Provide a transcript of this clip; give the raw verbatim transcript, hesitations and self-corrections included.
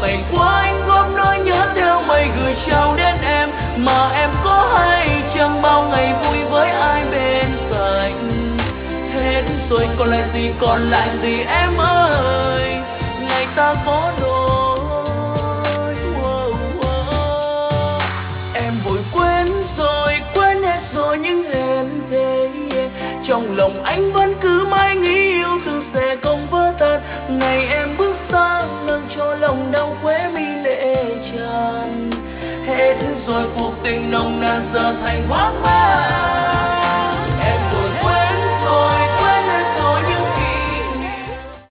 ngày qua anh góp nỗi nhớ theo mây gửi trao đến em. Mà em có hay chẳng bao ngày vui với ai bên cạnh. Hết rồi còn lại gì, còn lại gì em ơi, ngày ta có đôi. Wow, wow. Em vội quên rồi, quên hết rồi những hẹn thề. Trong lòng anh vẫn cứ mãi nghĩ yêu thương sẽ không vỡ tan. Ngày em bước sang nâng cho lòng đau quê mi lệ tràn. Hết rồi cuộc tình nồng nàn giờ thành hoang mang.